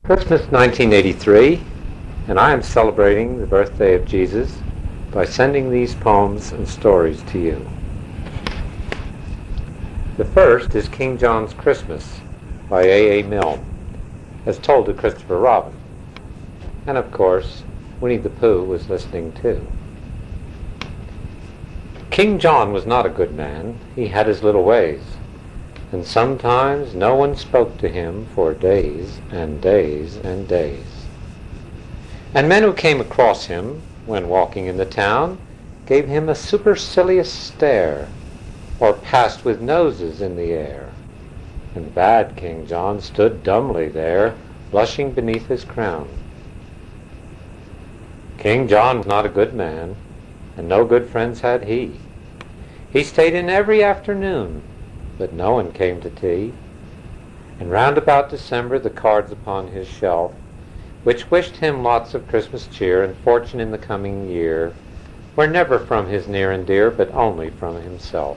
Christmas 1983, and I am celebrating the birthday of Jesus by sending these poems and stories to you. The first is King John's Christmas by A. Milne, as told to Christopher Robin. And of course, Winnie the Pooh was listening too. King John was not a good man. He had his little ways. And sometimes no one spoke to him for days and days and days. And men who came across him when walking in the town gave him a supercilious stare, or passed with noses in the air. And bad King John stood dumbly there, blushing beneath his crown. King John was not a good man, and no good friends had he. He stayed in every afternoon, but no one came to tea. And round about December the cards upon his shelf, which wished him lots of Christmas cheer and fortune in the coming year, were never from his near and dear, but only from himself.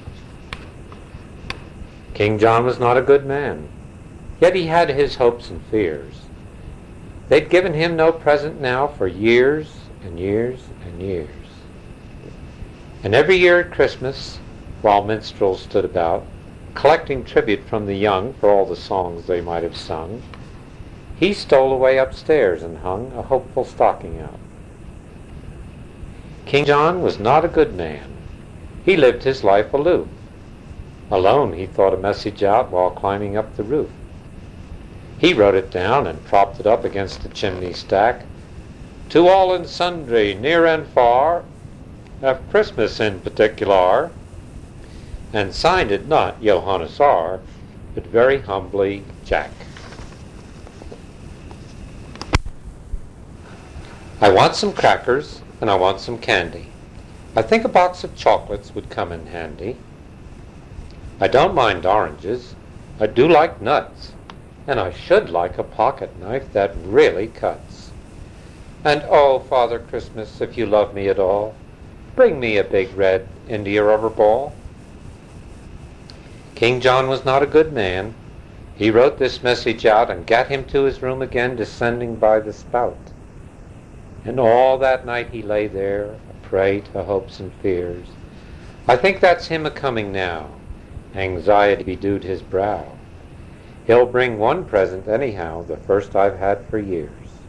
King John was not a good man, yet he had his hopes and fears. They'd given him no present now for years and years and years. And every year at Christmas, while minstrels stood about, collecting tribute from the young for all the songs they might have sung, he stole away upstairs and hung a hopeful stocking out. King John was not a good man. He lived his life aloof. Alone he thought a message out while climbing up the roof. He wrote it down and propped it up against the chimney stack. To all and sundry, near and far, of Christmas in particular, and signed it not Johannes R., but very humbly Jack. I want some crackers and I want some candy. I think a box of chocolates would come in handy. I don't mind oranges. I do like nuts. And I should like a pocket knife that really cuts. And oh, Father Christmas, if you love me at all, bring me a big red India rubber ball. King John was not a good man. He wrote this message out and got him to his room again, descending by the spout. And all that night he lay there, a prey to hopes and fears. I think that's him a-coming now. Anxiety bedewed his brow. He'll bring one present anyhow, the first I've had for years.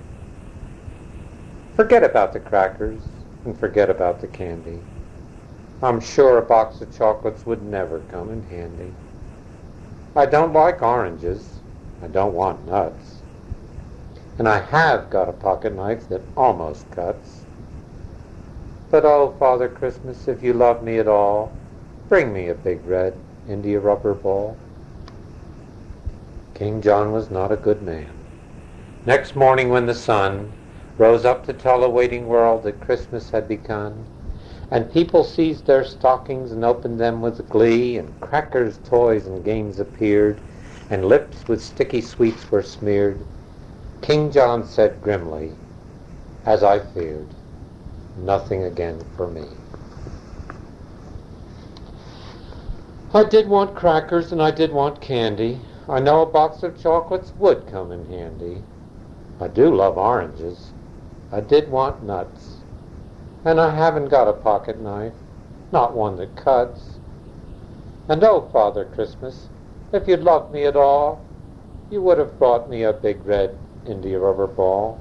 Forget about the crackers and forget about the candy. I'm sure a box of chocolates would never come in handy. I don't like oranges. I don't want nuts. And I have got a pocket knife that almost cuts. But oh, Father Christmas, if you love me at all, bring me a big red India rubber ball. King John was not a good man. Next morning when the sun rose up to tell the waiting world that Christmas had begun, and people seized their stockings and opened them with glee, and crackers, toys, and games appeared, and lips with sticky sweets were smeared, King John said grimly, as I feared, nothing again for me. I did want crackers and I did want candy. I know a box of chocolates would come in handy. I do love oranges. I did want nuts. And I haven't got a pocket knife, not one that cuts. And oh, Father Christmas, if you'd loved me at all, you would have brought me a big red India rubber ball.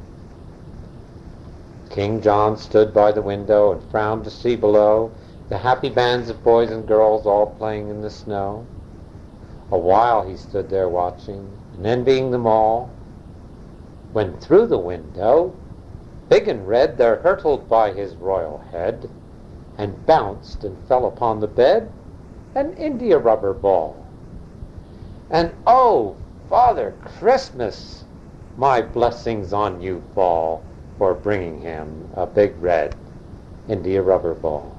King John stood by the window and frowned to see below the happy bands of boys and girls all playing in the snow. A while he stood there watching and envying them all, when through the window, big and red, there hurtled by his royal head, and bounced and fell upon the bed, an India rubber ball. And oh, Father Christmas, my blessings on you fall for bringing him a big red India rubber ball.